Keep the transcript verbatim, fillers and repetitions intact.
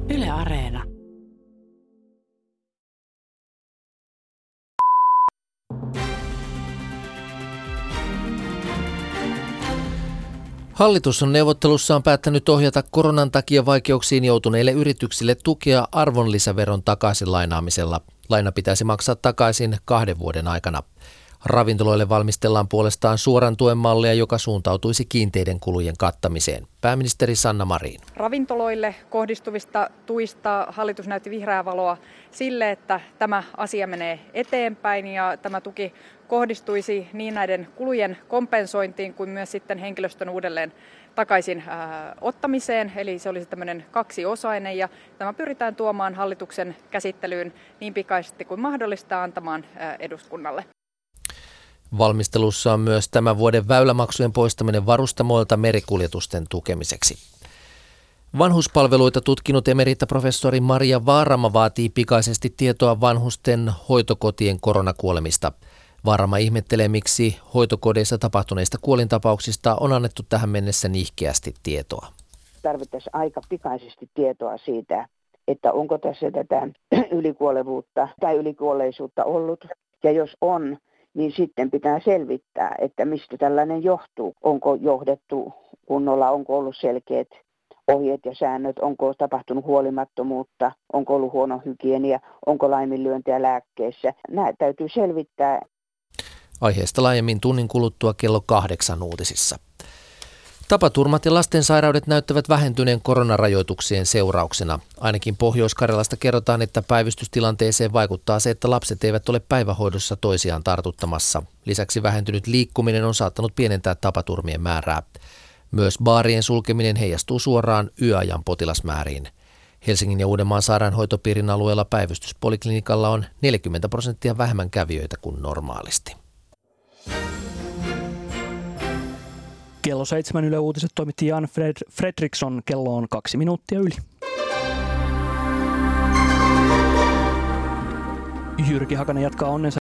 Yle Areena. Hallitus on neuvottelussaan päättänyt ohjata koronan takia vaikeuksiin joutuneille yrityksille tukea arvonlisäveron takaisin lainaamisella. Laina pitäisi maksaa takaisin kahden vuoden aikana. Ravintoloille valmistellaan puolestaan suoran tuen mallia, joka suuntautuisi kiinteiden kulujen kattamiseen. Pääministeri Sanna Marin. Ravintoloille kohdistuvista tuista hallitus näytti vihreää valoa sille, että tämä asia menee eteenpäin ja tämä tuki kohdistuisi niin näiden kulujen kompensointiin kuin myös sitten henkilöstön uudelleen takaisin ää, ottamiseen. Eli se olisi tämmöinen kaksiosainen ja tämä pyritään tuomaan hallituksen käsittelyyn niin pikaisesti kuin mahdollista antamaan ää, eduskunnalle. Valmistelussa on myös tämän vuoden väylämaksujen poistaminen varustamoilta merikuljetusten tukemiseksi. Vanhuspalveluita tutkinut emeritaprofessori Maria Vaarama vaatii pikaisesti tietoa vanhusten hoitokotien koronakuolemista. Vaarama ihmettelee, miksi hoitokodeissa tapahtuneista kuolintapauksista on annettu tähän mennessä nihkeästi tietoa. Tarvittaisiin aika pikaisesti tietoa siitä, että onko tässä tätä ylikuolevuutta tai ylikuolleisuutta ollut. Ja jos on, niin sitten pitää selvittää, että mistä tällainen johtuu. Onko johdettu kunnolla, onko ollut selkeät ohjeet ja säännöt, onko tapahtunut huolimattomuutta, onko ollut huono hygienia, onko laiminlyöntiä lääkkeissä. Nämä täytyy selvittää. Aiheesta laajemmin tunnin kuluttua kello kahdeksan uutisissa. Tapaturmat ja lastensairaudet näyttävät vähentyneen koronarajoituksien seurauksena. Ainakin Pohjois-Karjalasta kerrotaan, että päivystystilanteeseen vaikuttaa se, että lapset eivät ole päivähoidossa toisiaan tartuttamassa. Lisäksi vähentynyt liikkuminen on saattanut pienentää tapaturmien määrää. Myös baarien sulkeminen heijastuu suoraan yöajan potilasmääriin. Helsingin ja Uudenmaan sairaanhoitopiirin alueella päivystyspoliklinikalla on neljäkymmentä prosenttia vähemmän kävijöitä kuin normaalisti. Kello seitsemän Yle Uutiset toimitti Jan Fred- Fredriksson. Kello on kaksi minuuttia yli. Jyrki Hakanen jatkaa onnensa